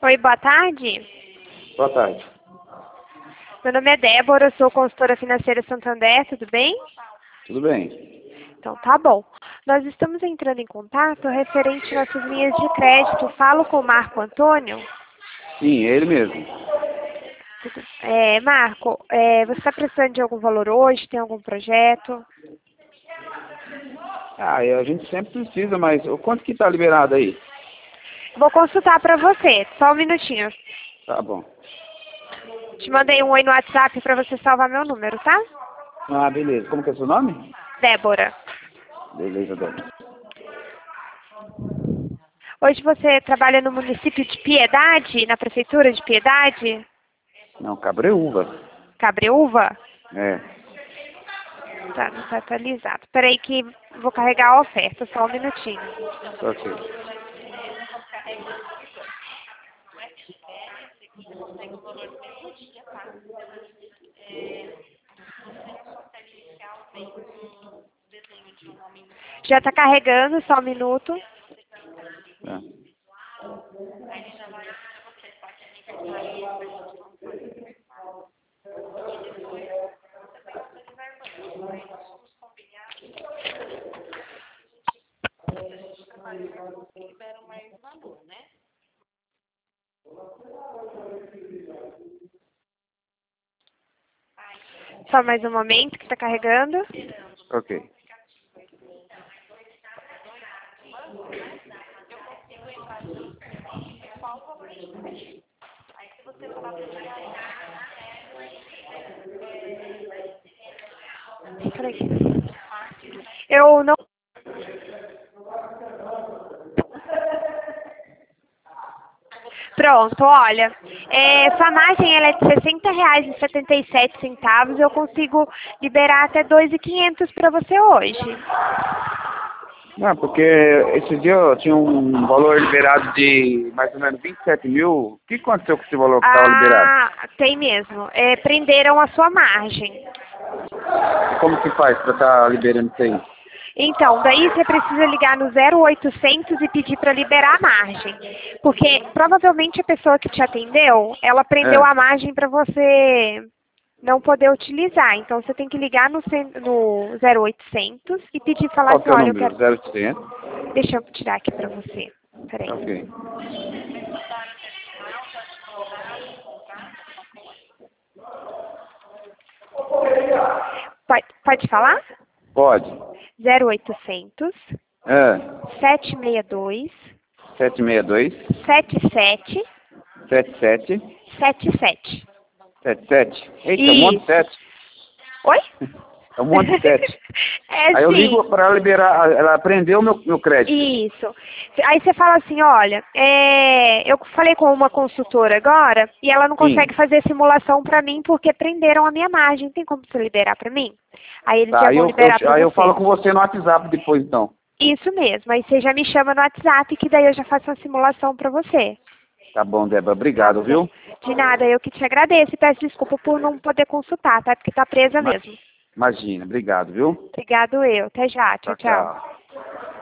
Oi, boa tarde. Boa tarde. Meu nome é Débora, eu sou consultora financeira Santander, tudo bem? Tudo bem? Então tá bom. Nós estamos entrando em contato referente às nossas linhas de crédito. Falo com o Marco Antônio. Sim, é ele mesmo. Marco, você está precisando de algum valor hoje? Tem algum projeto? A gente sempre precisa, mas o quanto que tá liberado aí? Vou consultar para você, só um minutinho. Tá bom. Te mandei um oi no WhatsApp para você salvar meu número, tá? Ah, beleza. Como que é seu nome? Débora. Beleza, Débora. Hoje você trabalha no município de Piedade, na prefeitura de Piedade? Não, Cabreúva. Cabreúva? É. Tá, não tá atualizado. Peraí que vou carregar a oferta, só um minutinho. Ok. Já tá carregando, só um minuto. Tá. Só mais um momento que tá carregando. Ok. Peraí. Eu não... Pronto, olha, sua margem ela é de R$60,77, eu consigo liberar até 2.500 para você hoje. Não, porque esse dia eu tinha um valor liberado de mais ou menos 27 mil. O que aconteceu com esse valor que estava liberado? Ah, tem mesmo. Prenderam a sua margem. Como que faz para estar liberando isso aí? Então, daí você precisa ligar no 0800 e pedir para liberar a margem. Porque provavelmente a pessoa que te atendeu, ela prendeu a margem para você não poder utilizar. Então, você tem que ligar no 0800 e pedir, falar Qual assim, que é o olha, eu número? quero... 0800? Deixa eu tirar aqui para você. Peraí. Ok. Pode falar? Pode. 0800 É. 762 762 77 77 77. 77. Eita, um monte de 7. Oi? É um monte de 7. Aí eu Sim. ligo para ela liberar, ela prendeu meu crédito. Isso. Aí você fala assim, olha, eu falei com uma consultora agora e ela não consegue fazer simulação para mim porque prenderam a minha margem. Tem como você liberar para mim? Aí eles Tá, já vão liberar para aí você. eu falo com você no WhatsApp depois, então. Isso mesmo. Aí você já me chama no WhatsApp que daí eu já faço uma simulação para você. Tá bom, Débora. Obrigado, viu? De nada, eu que te agradeço e peço desculpa por não poder consultar, tá? Porque tá presa mesmo. Imagina, obrigado, viu? Obrigado eu. Até já. Tchau, Tchau, tchau. tchau.